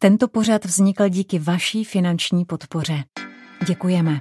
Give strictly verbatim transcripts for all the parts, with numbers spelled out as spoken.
Tento pořad vznikl díky vaší finanční podpoře. Děkujeme.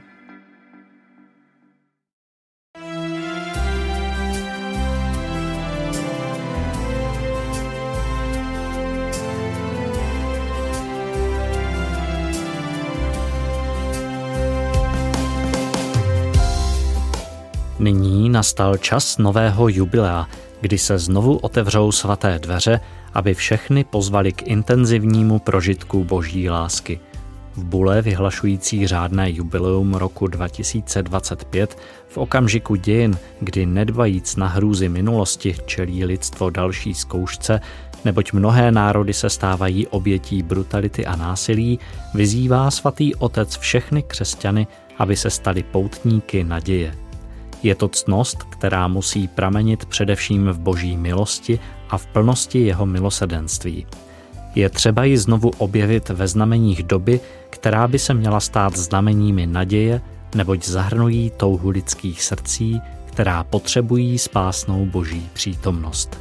Nyní nastal čas nového jubilea, kdy se znovu otevřou svaté dveře, aby všechny pozvali k intenzivnímu prožitku boží lásky. V bule vyhlašující řádné jubileum roku dva tisíce dvacet pět v okamžiku dějin, kdy nedbajíc na hrůzy minulosti čelí lidstvo další zkoušce, neboť mnohé národy se stávají obětí brutality a násilí, vyzývá svatý otec všechny křesťany, aby se stali poutníky naděje. Je to ctnost, která musí pramenit především v boží milosti a v plnosti jeho milosrdenství. Je třeba ji znovu objevit ve znameních doby, která by se měla stát znameními naděje, neboť zahrnují touhu lidských srdcí, která potřebují spásnou boží přítomnost.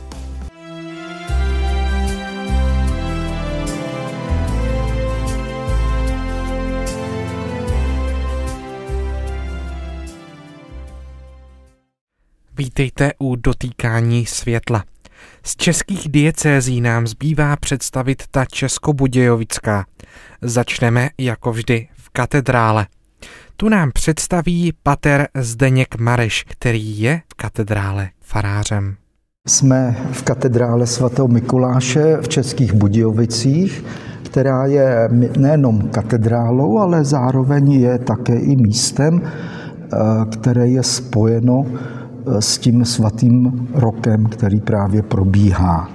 Vítejte u Dotýkání světla. Z českých diecézí nám zbývá představit ta českobudějovická. Začneme jako vždy v katedrále. Tu nám představí pater Zdeněk Mareš, který je v katedrále farářem. Jsme v katedrále svatého Mikuláše v Českých Budějovicích, která je nejenom katedrálou, ale zároveň je také i místem, které je spojeno s tím svatým rokem, který právě probíhá.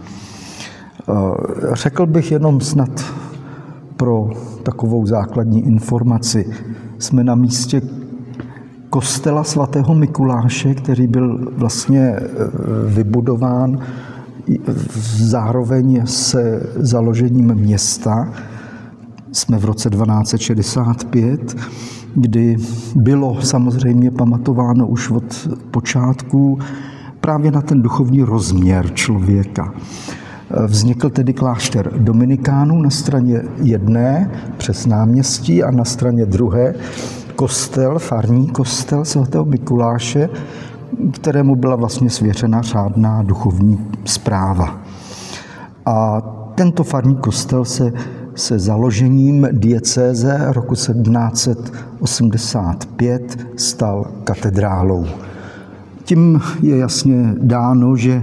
Řekl bych jenom snad pro takovou základní informaci. Jsme na místě kostela svatého Mikuláše, který byl vlastně vybudován zároveň se založením města. Jsme v roce dvanáct set šedesát pět, kdy bylo samozřejmě pamatováno už od počátku právě na ten duchovní rozměr člověka. Vznikl tedy klášter Dominikánů na straně jedné přes náměstí a na straně druhé kostel, farní kostel svatého Mikuláše, kterému byla vlastně svěřena řádná duchovní správa. A tento farní kostel se se založením diecéze roku sedmnáct set osmdesát pět stal katedrálou. Tím je jasně dáno, že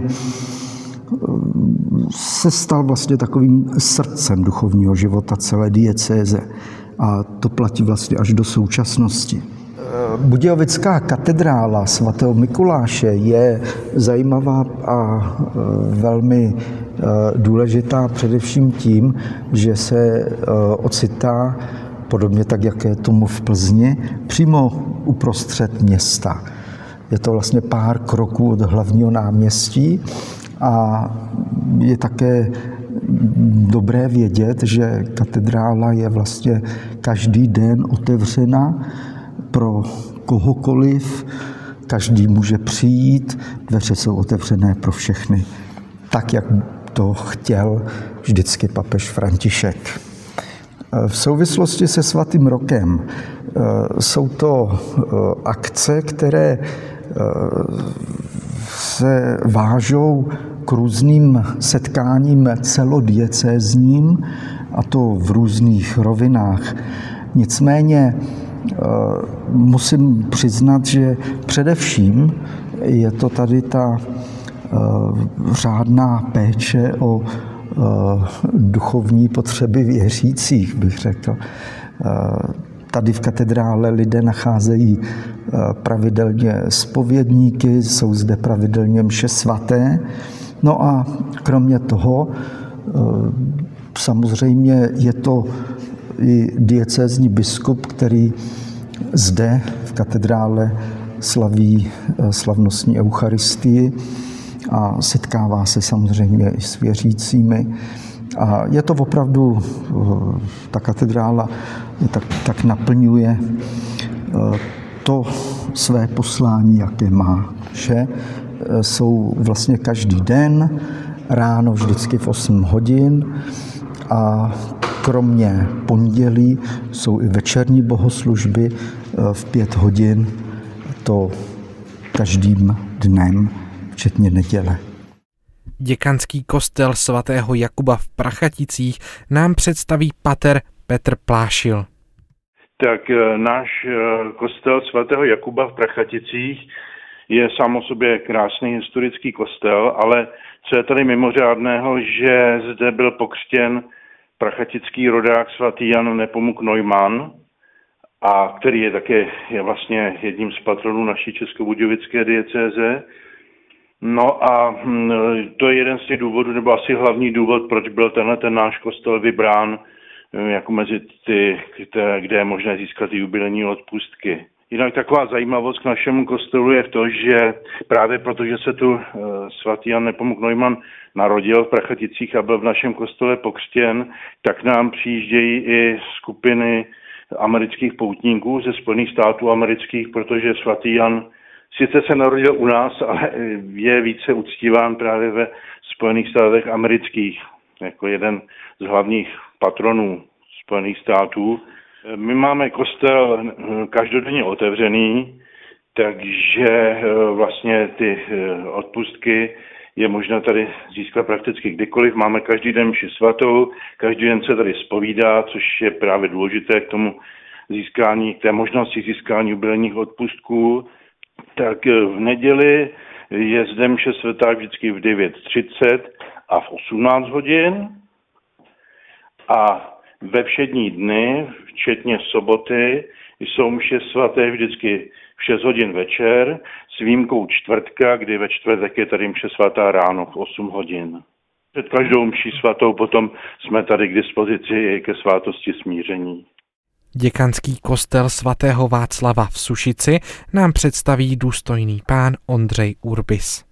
se stal vlastně takovým srdcem duchovního života celé diecéze a to platí vlastně až do současnosti. Budějovická katedrála svatého Mikuláše je zajímavá a velmi důležitá především tím, že se ocitá, podobně tak, jak je tomu v Plzni, přímo uprostřed města. Je to vlastně pár kroků od hlavního náměstí a je také dobré vědět, že katedrála je vlastně každý den otevřena pro kohokoliv, každý může přijít, dveře jsou otevřené pro všechny, tak jak to chtěl vždycky papež František. V souvislosti se svatým rokem jsou to akce, které se vážou k různým setkáním celodiecézním, a to v různých rovinách. Nicméně musím přiznat, že především je to tady ta řádná péče o duchovní potřeby věřících, bych řekl. Tady v katedrále lidé nacházejí pravidelně zpovědníky, jsou zde pravidelně mše svaté. No a kromě toho samozřejmě je to i diecézní biskup, který zde v katedrále slaví slavnostní eucharistii a setkává se samozřejmě i s věřícími. A je to opravdu, ta katedrála tak, tak naplňuje to své poslání, jaké má, že jsou vlastně každý den, ráno vždycky v osm hodin a kromě pondělí jsou i večerní bohoslužby v pět hodin, to každým dnem, včetně neděle. Děkanský kostel svatého Jakuba v Prachaticích nám představí pater Petr Plášil. Tak náš kostel svatého Jakuba v Prachaticích je sám o sobě krásný historický kostel, ale co je tady mimořádného, že zde byl pokřtěn prachatický rodák svatý Jan Nepomuk Neumann, a který je také je vlastně jedním z patronů naší českobudějovické diecéze. No a to je jeden z těch důvodů, nebo asi hlavní důvod, proč byl tenhle ten náš kostel vybrán jako mezi ty, kde je možné získat ty jubilejní odpustky. Jinak taková zajímavost k našemu kostelu je v to, že právě protože se tu svatý Jan Nepomuk Neumann narodil v Prachaticích a byl v našem kostele pokřtěn, tak nám přijíždějí i skupiny amerických poutníků ze Spojených států amerických, protože svatý Jan sice se narodil u nás, ale je více uctíván právě ve Spojených státech amerických, jako jeden z hlavních patronů Spojených států. My máme kostel každodenně otevřený, takže vlastně ty odpustky je možné tady získat prakticky kdykoliv. Máme každý den mši svatou, každý den se tady zpovídá, což je právě důležité k tomu získání, k té možnosti získání jubilejních odpustků. Tak v neděli je zde mše svatá vždycky v devět třicet a v osmnáct hodin. A ve všední dny, včetně soboty, jsou mše svaté vždycky v šest hodin večer, s výjimkou čtvrtka, kdy ve čtvrtek je tady mše svatá ráno v osm hodin. Před každou mší svatou potom jsme tady k dispozici i ke svátosti smíření. Děkanský kostel svatého Václava v Sušici nám představí důstojný pán Ondřej Urbis.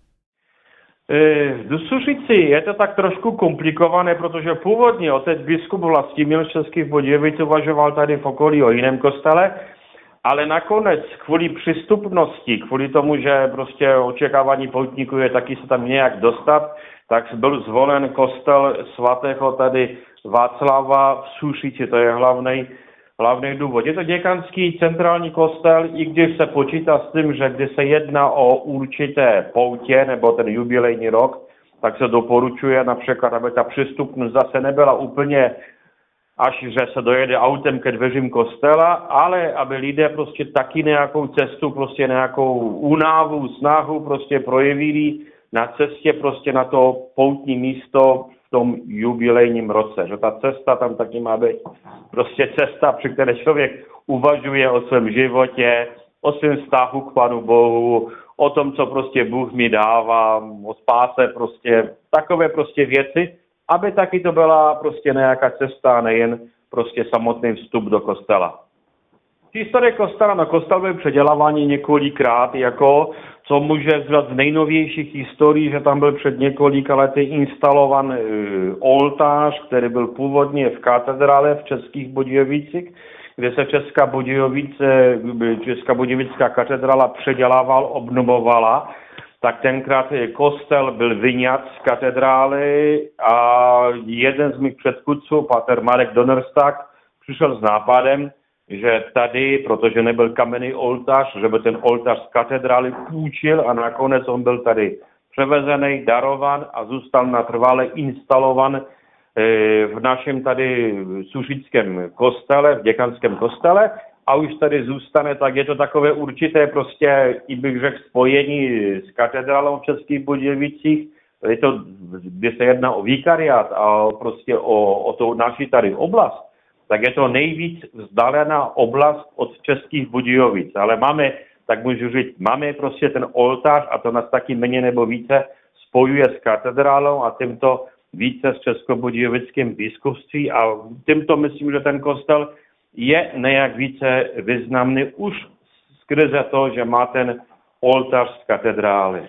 V Sušici je to tak trošku komplikované, protože původně otec biskup Vlastimil Českých Budějovic uvažoval tady v okolí o jiném kostele, ale nakonec kvůli přístupnosti, kvůli tomu, že prostě očekávání poutníků je taky se tam nějak dostat, tak byl zvolen kostel svatého tady Václava v Sušici, to je hlavný Hlavní důvod. Je to děkanský centrální kostel, i když se počítá s tím, že když se jedná o určité poutě nebo ten jubilejní rok, tak se doporučuje například, aby ta přístupnost zase nebyla úplně až, že se dojede autem ke dveřím kostela, ale aby lidé prostě taky nějakou cestu, prostě nějakou únavu, snahu prostě projevili na cestě prostě na to poutní místo v tom jubilejním roce. Že ta cesta tam taky má být prostě cesta, při které člověk uvažuje o svém životě, o svém vztahu k Panu Bohu, o tom, co prostě Bůh mi dává, o spáse prostě, takové prostě věci, aby taky to byla prostě nějaká cesta, nejen prostě samotný vstup do kostela. Historie kostela, no kostel byl předělávání několikrát, jako co může zvát z nejnovějších historií, že tam byl před několika lety instalovan e, oltář, který byl původně v katedrále v Českých Budějovicích, kde se Česká Budějovice, Česká Budějovická katedrála předělával, obnovovala, tak tenkrát kostel byl vyňat z katedrály a jeden z mých předchůdců, pater Marek Donnerstak, přišel s nápadem, že tady, protože nebyl kamenný oltář, že by ten oltář z katedrály půjčil a nakonec on byl tady převezený, darovan a zůstal natrvale instalovan v našem tady sušickém kostele, v děkanském kostele a už tady zůstane, tak je to takové určité prostě, i bych řekl, spojení s katedrálou v Českých Budějovicích. Je to, kde se jedná o vikariát a prostě o, o tu naši tady oblast, tak je to nejvíc vzdálená oblast od Českých Budějovic. Ale máme, tak můžu říct, máme prostě ten oltář a to nás taky méně nebo více spojuje s katedrálou a tímto více s Českobudějovickým biskupství a tímto myslím, že ten kostel je nějak více významný už skrze to, že má ten oltář z katedrály.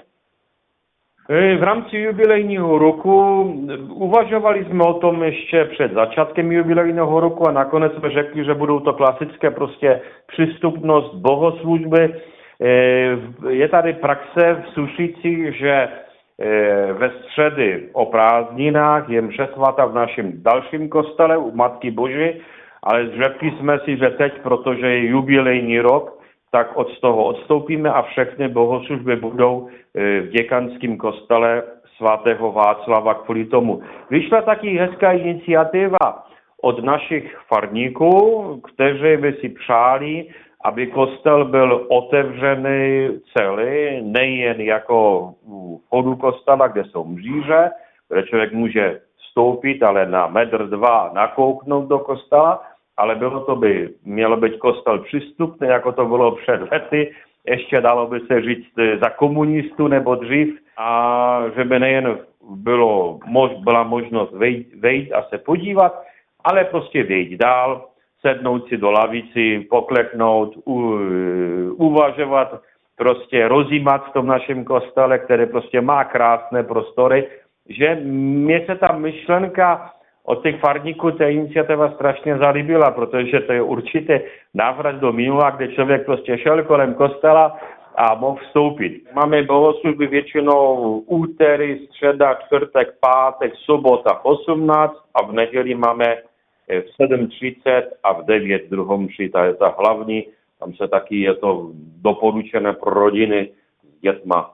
V rámci jubilejního roku uvažovali jsme o tom ještě před začátkem jubilejního roku a nakonec jsme řekli, že budou to klasické prostě přístupnost bohoslužby. Je tady praxe v Sušicích, že ve středy o prázdninách je mše svatá v našem dalším kostele u Matky Boží, ale řekli jsme si, že teď, protože je jubilejní rok, tak od toho odstoupíme a všechny bohoslužby budou v děkanském kostele svatého Václava kvůli tomu. Vyšla taky hezká iniciativa od našich farníků, kteří by si přáli, aby kostel byl otevřený celý, nejen jako u vchodu kostela, kde jsou mříže, kde člověk může vstoupit, ale na metr dva nakouknout do kostela, ale bylo to by, mělo být kostel přístupný, jako to bylo před lety, ještě dalo by se říct za komunistů nebo dřív, a že by nejen bylo, byla možnost vejít, vejít a se podívat, ale prostě vejít dál, sednout si do lavici, pokleknout, u, uvažovat, prostě rozjímat v tom našem kostele, který prostě má krásné prostory, že mě se ta myšlenka od těch farníků té iniciativa strašně zalíbila, protože to je určitě návrat do minula, kde člověk prostě šel kolem kostela a mohl vstoupit. Máme bohoslužby většinou úterý, středa, čtvrtek, pátek, sobota v osmnáct a v neděli máme v sedm třicet a v devět druhou mši, ta je ta hlavní, tam se taky je to doporučené pro rodiny s dětma.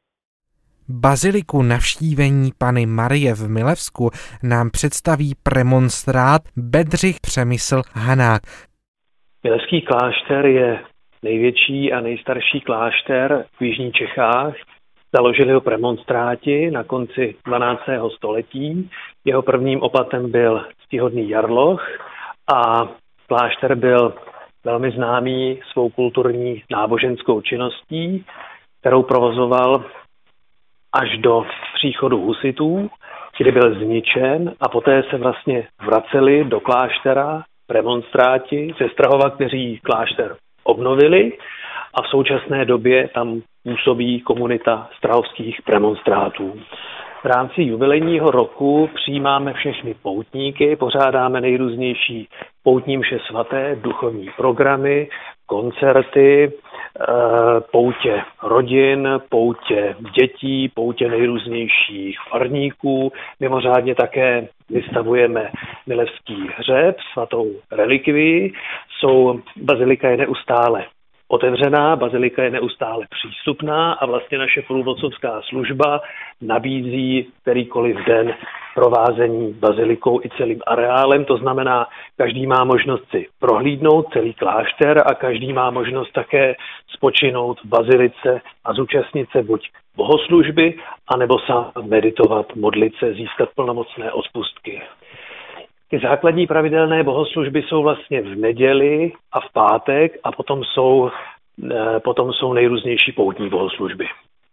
Baziliku Navštívení Panny Marie v Milevsku nám představí premonstrát Bedřich Přemysl Hanák. Milevský klášter je největší a nejstarší klášter v jižních Čechách. Založili ho premonstráti na konci dvanáctého století. Jeho prvním opatem byl ctihodný Jarloch a klášter byl velmi známý svou kulturní náboženskou činností, kterou provozoval až do příchodu husitů, kdy byl zničen a poté se vlastně vraceli do kláštera premonstráti ze Strahova, kteří klášter obnovili, a v současné době tam působí komunita strahovských premonstrátů. V rámci jubilejního roku přijímáme všechny poutníky, pořádáme nejrůznější poutní mše svaté, duchovní programy, koncerty, poutě rodin, poutě dětí, poutě nejrůznějších farníků. Mimořádně také vystavujeme milevský hřeb, svatou relikvii. Jsou, bazilika je neustále otevřená, bazilika je neustále přístupná a vlastně naše průvodcovská služba nabízí kterýkoliv den provázení bazilikou i celým areálem. To znamená, každý má možnost si prohlídnout celý klášter a každý má možnost také spočinout v bazilice a zúčastnit se buď bohoslužby, anebo sám meditovat, modlit se, získat plnomocné odpustky. Ty základní pravidelné bohoslužby jsou vlastně v neděli a v pátek a potom jsou, potom jsou nejrůznější poutní bohoslužby.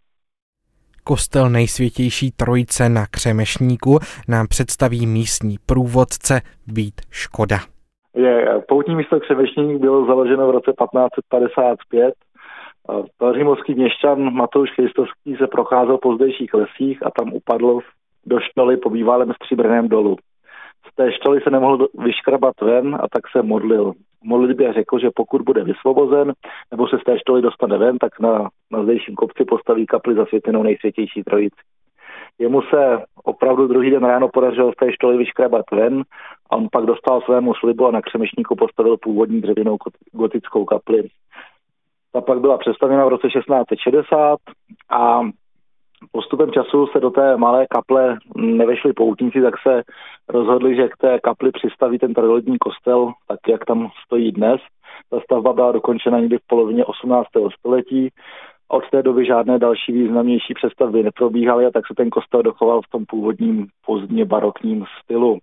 Kostel Nejsvětější Trojice na Křemešníku nám představí místní průvodce Vít Škoda. Je, poutní místo Křemešník bylo založeno v roce patnáct set padesát pět. Římovský měšťan Matouš Christovský se procházel po zdejších lesích a tam upadl do štoly po bývalém stříbrném dolu. Z té štoly se nemohl vyškrabat ven a tak se modlil. V modlitbě řekl, že pokud bude vysvobozen nebo se z té štoly dostane ven, tak na, na zdejším kopci postaví kapli zasvětěnou Nejsvětější Trojici. Jemu se opravdu druhý den ráno podařilo z té štoly vyškrabat ven a on pak dostal svému slibu a na Křemešníku postavil původní dřevěnou gotickou kapli. Ta pak byla přestavěna v roce šestnáct set šedesát a postupem času se do té malé kaple nevešli poutníci, tak se rozhodli, že k té kapli přistaví ten tradiční kostel, tak jak tam stojí dnes. Ta stavba byla dokončena někdy v polovině osmnáctého století. Od té doby žádné další významnější přestavby neprobíhaly a tak se ten kostel dochoval v tom původním pozdně barokním stylu.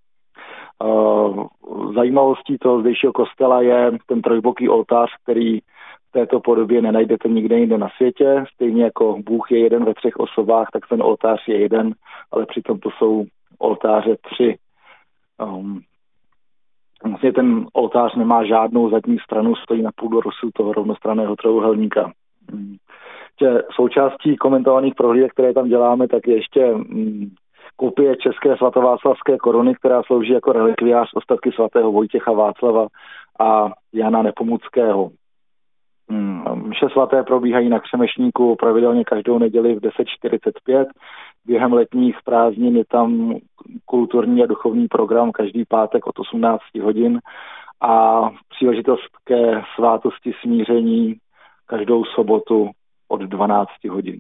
Zajímavostí toho zdejšího kostela je ten trojboký oltář, který v této podobě nenajdete nikde jinde na světě. Stejně jako Bůh je jeden ve třech osobách, tak ten oltář je jeden, ale přitom to jsou oltáře tři. Um, vlastně ten oltář nemá žádnou zadní stranu, stojí na půdorysu toho rovnostranného trojúhelníka. Um, součástí komentovaných prohlídek, které tam děláme, tak je ještě um, kopie české svatováclavské koruny, která slouží jako relikviář ostatky svatého Vojtěcha Václava a Jana Nepomuckého. Mše svaté probíhají na Křemešníku pravidelně každou neděli v deset čtyřicet pět. Během letních prázdnin je tam kulturní a duchovní program každý pátek od osmnáct hodin a příležitost ke svátosti smíření každou sobotu od dvanáct hodin.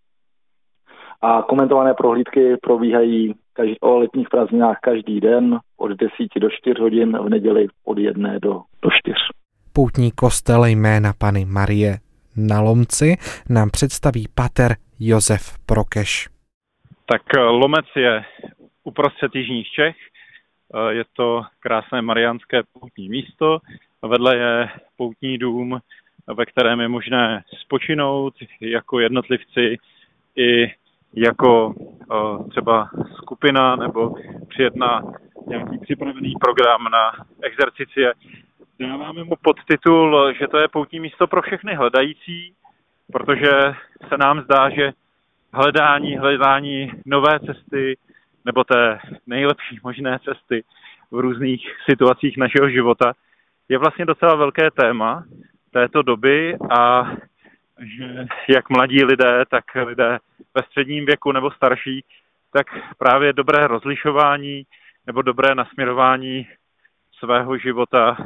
A komentované prohlídky probíhají každý, o letních prázdninách každý den od deseti do čtyř hodin, v neděli od jedné do, do čtyř. Poutní kostel Jména Panny Marie na Lomci nám představí pater Josef Prokeš. Tak Lomec je uprostřed jižních Čech, je to krásné mariánské poutní místo, vedle je poutní dům, ve kterém je možné spočinout jako jednotlivci i jako třeba skupina nebo přijet na nějaký připravený program na exercicie. Dáváme mu podtitul, že to je poutní místo pro všechny hledající, protože se nám zdá, že hledání, hledání nové cesty nebo té nejlepší možné cesty v různých situacích našeho života je vlastně docela velké téma této doby a že jak mladí lidé, tak lidé ve středním věku nebo starší, tak právě dobré rozlišování nebo dobré nasměrování svého života,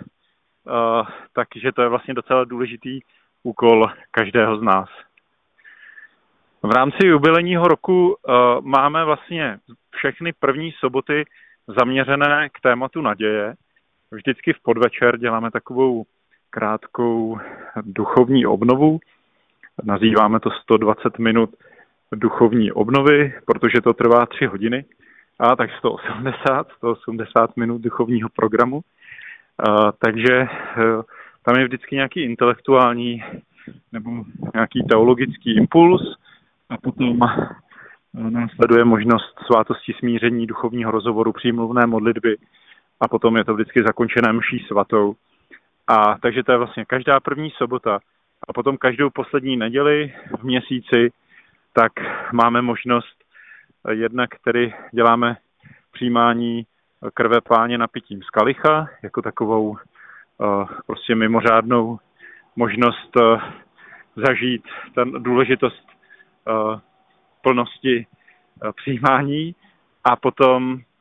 takže to je vlastně docela důležitý úkol každého z nás. V rámci jubilejního roku máme vlastně všechny první soboty zaměřené k tématu naděje. Vždycky v podvečer děláme takovou krátkou duchovní obnovu. Nazýváme to sto dvacet minut duchovní obnovy, protože to trvá tři hodiny. A tak sto osmdesát, sto osmdesát minut duchovního programu. A, takže tam je vždycky nějaký intelektuální nebo nějaký teologický impuls a potom následuje možnost svátosti smíření, duchovního rozhovoru, přímluvné modlitby a potom je to vždycky zakončené mší svatou. A takže to je vlastně každá první sobota a potom každou poslední neděli v měsíci tak máme možnost jednak, který děláme přijímání krve Páně napitím z kalicha, jako takovou uh, prostě mimořádnou možnost uh, zažít ten důležitost uh, plnosti uh, přijímání a potom uh,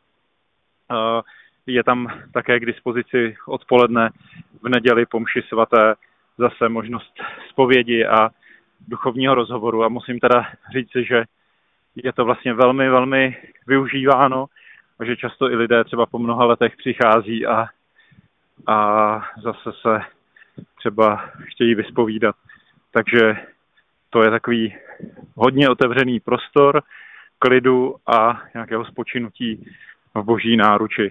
je tam také k dispozici odpoledne v neděli po mši svaté zase možnost zpovědi a duchovního rozhovoru a musím teda říci, že je to vlastně velmi, velmi využíváno a že často i lidé třeba po mnoha letech přichází a, a zase se třeba chtějí vyspovídat. Takže to je takový hodně otevřený prostor klidu a nějakého spočinutí v boží náruči.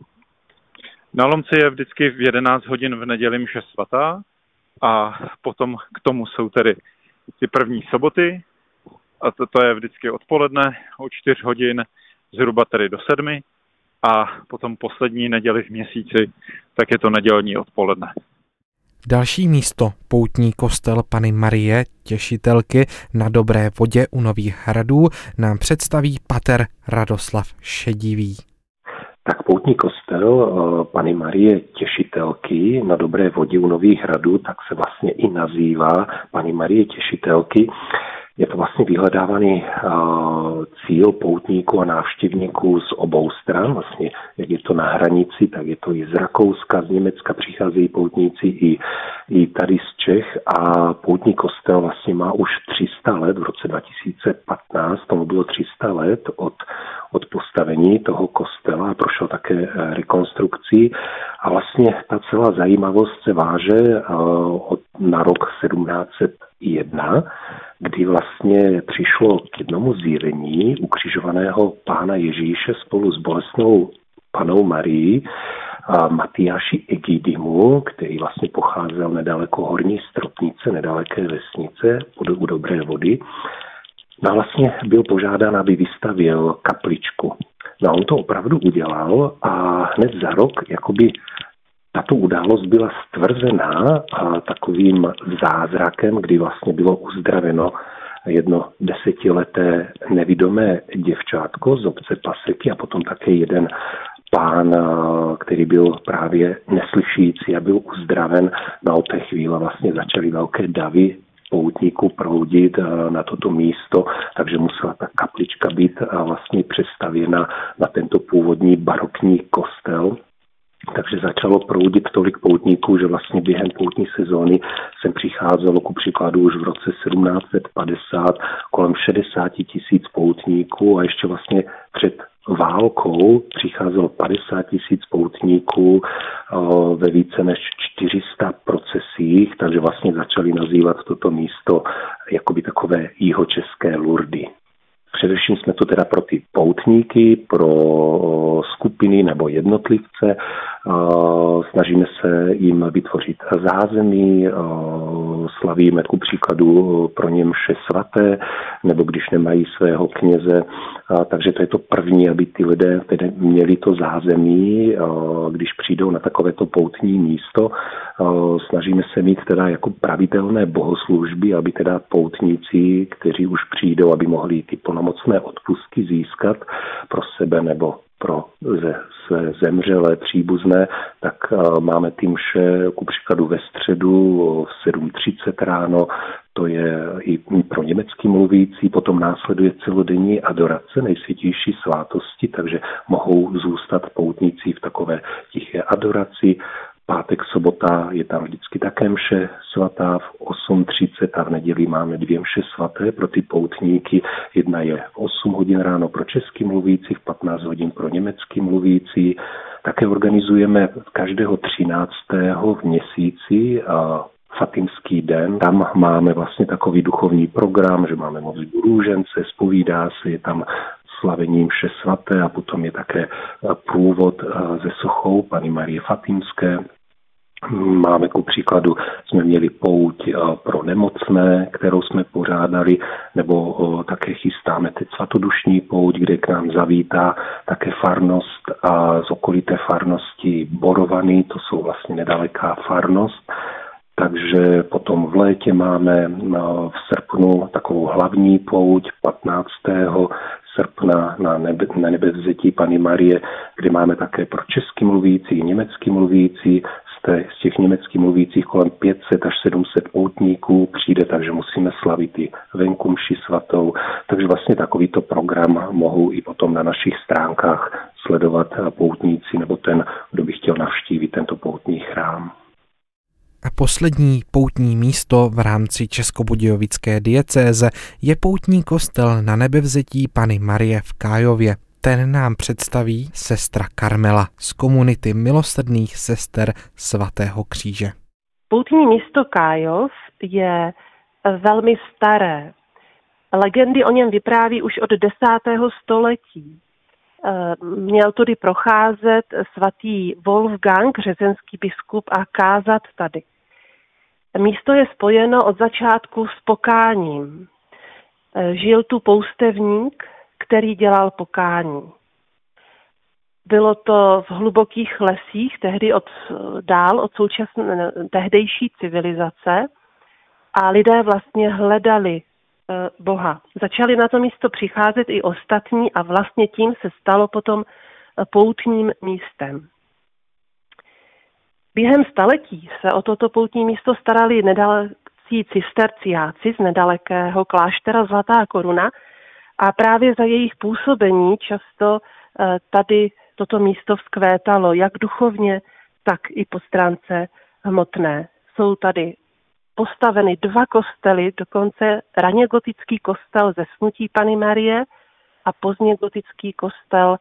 Na Lomci je vždycky v jedenáct hodin v neděli mše svatá a potom k tomu jsou tedy ty první soboty a to, to je vždycky odpoledne o čtyři hodin zhruba tedy do sedmi a potom poslední neděli v měsíci, tak je to nedělní odpoledne. Další místo, poutní kostel Panny Marie Těšitelky na Dobré Vodě u Nových Hradů, nám představí pater Radoslav Šedivý. Tak poutní kostel Panny Marie Těšitelky na Dobré Vodě u Nových Hradů, tak se vlastně i nazývá Panny Marie Těšitelky. Je to vlastně vyhledávaný uh, cíl poutníků a návštěvníků z obou stran. Vlastně, jak je to na hranici, tak je to i z Rakouska, z Německa přicházejí poutníci, i, i tady z Čech. A poutní kostel vlastně má už tři sta let, v roce dva tisíce patnáct, tomu bylo tři sta let od, od postavení toho kostela a prošel také rekonstrukcí. A vlastně ta celá zajímavost se váže uh, od, na rok sedmnáct set jedna, kdy vlastně přišlo k jednomu zjevení ukřižovaného Pána Ježíše spolu s bolestnou Pannou Marií a Matyáši Egidimu, který vlastně pocházel nedaleko Horní Stropnice, nedaleké vesnice u Dobré Vody. No vlastně byl požádán, aby vystavil kapličku. No on to opravdu udělal a hned za rok jakoby tato událost byla stvrzená takovým zázrakem, kdy vlastně bylo uzdraveno jedno desetileté nevidomé děvčátko z obce Paseky a potom také jeden pán, který byl právě neslyšící a byl uzdraven. Na od té chvíle vlastně začaly velké davy poutníků proudit na toto místo, takže musela ta kaplička být vlastně přestavěna na tento původní barokní kostel. Takže začalo proudit tolik poutníků, že vlastně během poutní sezóny sem přicházelo ku příkladu už v roce sedmnáct set padesát kolem šedesát tisíc poutníků a ještě vlastně před válkou přicházelo padesát tisíc poutníků ve více než čtyři sta procesích, takže vlastně začali nazývat toto místo jakoby takové jihočeské Lurdy. Především jsme to teda pro ty poutníky, pro skupiny nebo jednotlivce. Snažíme se jim vytvořit zázemí, slavíme ku příkladu pro ně mše svaté, nebo když nemají svého kněze. Takže to je to první, aby ty lidé tedy měli to zázemí, když přijdou na takovéto poutní místo. Snažíme se mít teda jako pravidelné bohoslužby, aby teda poutníci, kteří už přijdou, aby mohli ty plnomocné odpustky získat pro sebe nebo pro ze, své zemřelé příbuzné, tak máme ty mše ku příkladu ve středu v sedm třicet ráno, to je i pro německy mluvící, potom následuje celodenní adorace nejsvětější svátosti, takže mohou zůstat poutníci v takové tiché adoraci. Pátek, sobota je tam vždycky také mše svatá v osm třicet a v neděli máme dvě mše svaté pro ty poutníky. Jedna je v osm hodin ráno pro český mluvící, v patnáct hodin pro německý mluvící. Také organizujeme každého třináctého v měsíci a Fatimský den. Tam máme vlastně takový duchovní program, že máme modlitbu růžence, zpovídá se, je tam slavení mše svaté a potom je také průvod ze sochou Panny Marie Fatimské. Máme ku příkladu, jsme měli pouť pro nemocné, kterou jsme pořádali, nebo také chystáme teď svatodušní pouť, kde k nám zavítá také farnost a z okolité farnosti Borovany, to jsou vlastně nedaleká farnost. Takže potom v létě máme v srpnu takovou hlavní pouť patnáctého srpna na, nebe, na nebevzetí Panny Marie, kde máme také pro česky mluvící, německy mluvící. Z, té, z těch německy mluvících kolem pět set až sedm set poutníků přijde, takže musíme slavit i venku mši svatou. Takže vlastně takovýto program mohou i potom na našich stránkách sledovat poutníci nebo ten, kdo by chtěl navštívit tento poutní chrám. A poslední poutní místo v rámci českobudějovické diecéze je poutní kostel na nebevzetí Panny Marie v Kájově. Ten nám představí sestra Karmela z komunity milosrdných sester svatého kříže. Poutní místo Kájov je velmi staré. Legendy o něm vypráví už od desátého století. Měl tudy procházet svatý Wolfgang, řezenský biskup, a kázat tady. Místo je spojeno od začátku s pokáním. Žil tu poustevník, který dělal pokání. Bylo to v hlubokých lesích, tehdy od, dál od současné tehdejší civilizace, a lidé vlastně hledali Boha. Začali na to místo přicházet i ostatní a vlastně tím se stalo potom poutním místem. Během staletí se o toto poutní místo starali nedalecí cisterciáci z nedalekého kláštera Zlatá Koruna a právě za jejich působení často tady toto místo vzkvétalo, jak duchovně, tak i po stránce hmotné. Jsou tady postaveny dva kostely, dokonce raně gotický kostel ze Snutí Panny Marie a pozdně gotický kostel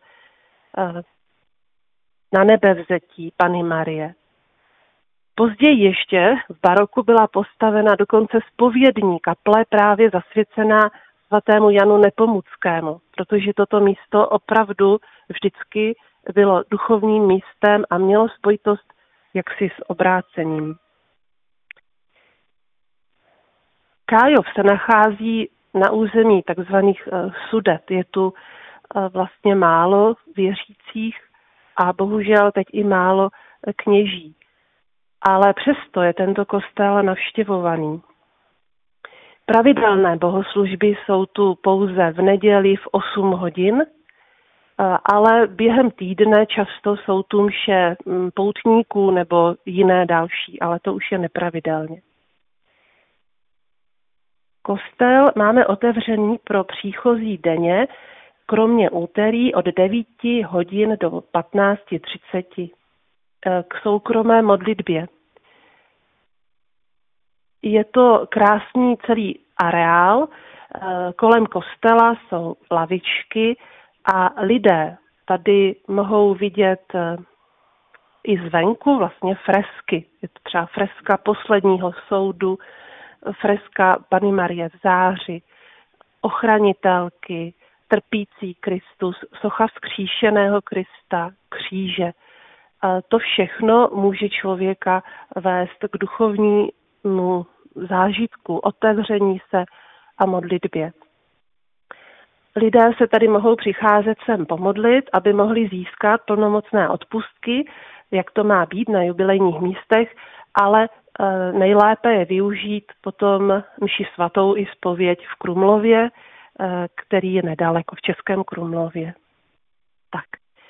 na nebevzetí Panny Marie. Později ještě v baroku byla postavena dokonce zpovědní kaple právě zasvěcená svatému Janu Nepomuckému, protože toto místo opravdu vždycky bylo duchovním místem a mělo spojitost jaksi s obrácením. Kájov se nachází na území takzvaných Sudet. Je tu vlastně málo věřících a bohužel teď i málo kněží. Ale přesto je tento kostel navštěvovaný. Pravidelné bohoslužby jsou tu pouze v neděli v osm hodin. ale během týdne často jsou tu mše poutníků nebo jiné další, ale to už je nepravidelně. Kostel máme otevřený pro příchozí denně, kromě úterý od devíti hodin do patnáct třicet k soukromé modlitbě. Je to krásný celý areál, kolem kostela jsou lavičky a lidé tady mohou vidět i zvenku vlastně fresky. Je to třeba freska posledního soudu, freska Panny Marie v záři, ochranitelky, trpící Kristus, socha vzkříšeného Krista, kříže. To všechno může člověka vést k duchovnímu zážitku, otevření se a modlitbě. Lidé se tady mohou přicházet sem pomodlit, aby mohli získat plnomocné odpustky, jak to má být na jubilejních místech, ale e, nejlépe je využít potom mši svatou i zpověď v Krumlově, e, který je nedaleko v Českém Krumlově. Tak.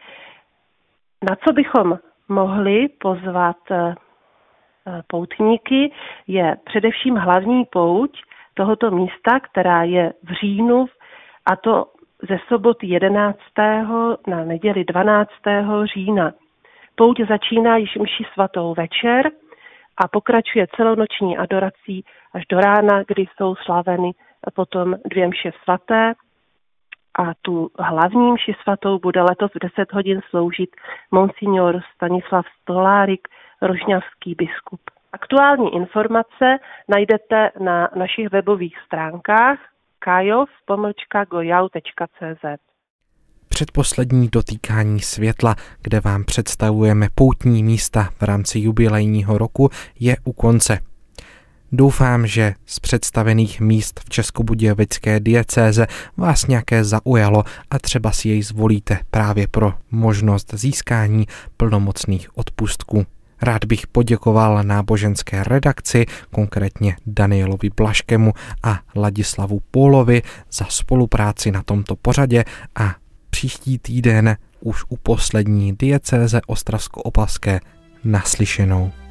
Na co bychom mohli pozvat e, poutníky, je především hlavní pouť tohoto místa, která je v říjnu, a to ze soboty jedenáctého na neděli dvanáctého října. Pouť začíná již mší svatou večer a pokračuje celonoční adorací až do rána, kdy jsou slaveny potom dvě mše svaté. A tu hlavní mši svatou bude letos v deset hodin sloužit monsignor Stanislav Stolárik, rožňavský biskup. Aktuální informace najdete na našich webových stránkách kajov pomlčka gojau tečka cé zet. Předposlední dotýkání světla, kde vám představujeme poutní místa v rámci jubilejního roku, je u konce. Doufám, že z představených míst v Českobudějovické diecéze vás nějaké zaujalo a třeba si jej zvolíte právě pro možnost získání plnomocných odpustků. Rád bych poděkoval náboženské redakci, konkrétně Danielovi Blaškému a Ladislavu Pólovi za spolupráci na tomto pořadě a příští týden už u poslední diecéze Ostravsko-Opavské naslyšenou.